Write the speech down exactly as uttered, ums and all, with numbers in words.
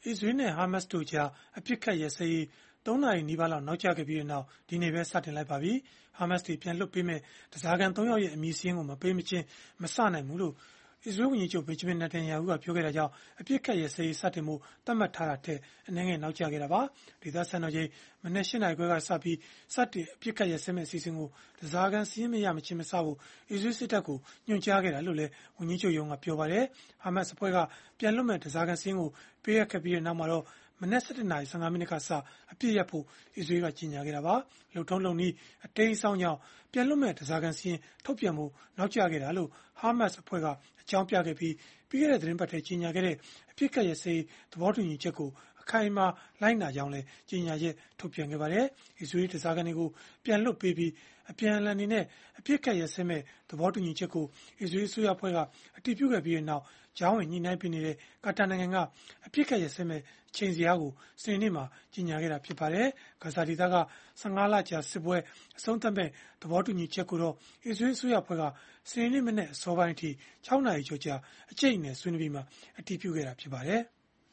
အစ္စရေးနဲ့ဟာမတ်စ်တို့ကြားအပစ်အခတ်ရပ်စဲရေးသုံးနာရီနီးပါးလောက်နောက်ကျခဲ့ပြီးနောက်ဒီနေ့ပဲစတင်လိုက်ပါပြီ။ ဟာမတ်စ်တွေပြန်လွှတ်ပေးမဲ့ဓားစာခံသုံးယောက်ရဲ့အမည်စာရင်းကိုမပေးမချင်းမစနိုင်ဘူးလို့အစ္စရေးဝန်ကြီးချုပ် Benjamin Netanyahu ကပြောခဲ့တာကြောင့်အပြစ်ခတ်ရစရေးစတင်မှုသတ်မှတ်ထားတာထက်အနည်းငယ်နောက်ကျခဲ့တာပါ။ဒေသစံတော်ချိန်မနေ့ရှစ်နာရီခွဲကစပြီးစတင်အပြစ်ခတ်ရစမဲ့အစီအစဉ်ကိုဓားစာခံစီးရင်မရမချင်းမစဖို့အစ္စရေးစစ်တပ်ကိုညွှန်ကြားခဲ့တာလို့လည်းဝန်ကြီးချုပ်ရုံးကပြောပါတယ်။ဟာမတ်စ်အဖွဲ့ကပြန်လွတ်မဲ့ဓားစာခံစီးရင်ကိုပေးအပ်ခဲ့ပြီးနောက်မှာတော့မနက် ၁၁ နာရီ ၁၅ မိနစ်ကစအပြည့်ရပ်ဖို့အစ္စရေးကကြေညာခဲ့တာပါ။လုံထုံးလုံနည်းအတိမ်းအစောင်းကြောင့်ပြန်လွတ်မဲ့ဓားစာခံစီရင်ထုတ်ပြန်မှုနောက်ကျခဲ့တာလို့ဟာမတ်စ်အဖွဲ့ကအကြောင်းပြခဲ့ပြီးပြီးခဲ့တဲ့သတင်းပတ်ထဲကြေညာခဲ့တဲ့အပြစ်ခတ်ရစေးသဘောတူညီချက်ကိုအခိုင်အမာလိုက်နာကြောင်းလည်းကြေညာချက်ထုတ်ပြန်ခဲ့ပါတယ်။အစ္စရေးဓားစာခံတွေကိုပြန်လွတ်ပေးပြီးအပြန်အလှန်အနေနဲ့အပြစ်ခတ်ရစဲမဲ့သဘောတူညီချက်ကိုအစ္စရေးအစိုးရအဖွဲ့ကအတည်ပြုခဲ့ပြီးနောက်ဂျောင်းဝင်ညှိနှိုင်းပေးနေတဲ့ကာတာနိုင်ငံကအပြစ်ခတ်ရစဲမဲ့အချိန်စရာကိုစနေနေ့မှာကြေညာခဲ့တာဖြစ်ပါတယ်။ဂါဇာဒေသက၁၅လကြာစစ်ပွဲအဆုံးသတ်မဲ့သဘောတူညီချက်ကိုတော့အစ္စရေးအစိုးရအဖွဲ့ကစနေနေ့မနေ့အစောပိုင်းအထိ၆နာရီကျော်ကြာအကျိတ်အနယ်ဆွေးနွေးပြီးမှအတည်ပြုခဲ့တာဖြစ်ပါတယ်။